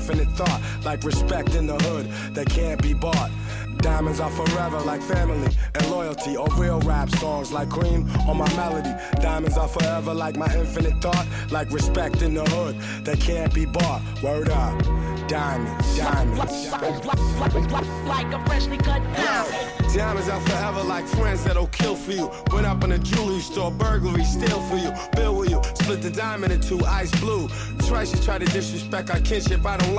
infinite thought, like respect in the hood that can't be bought. Diamonds are forever like family and loyalty, or real rap songs like cream on my melody. Diamonds are forever like my infinite thought, like respect in the hood that can't be bought. Word up, diamonds, diamonds, like a freshly cut diamond. Diamonds are forever like friends that'll kill for you. Went up in a jewelry store, burglary, steal for you, bill with you, split the diamond in two, ice blue. Twice you try to disrespect our kinship, I don't like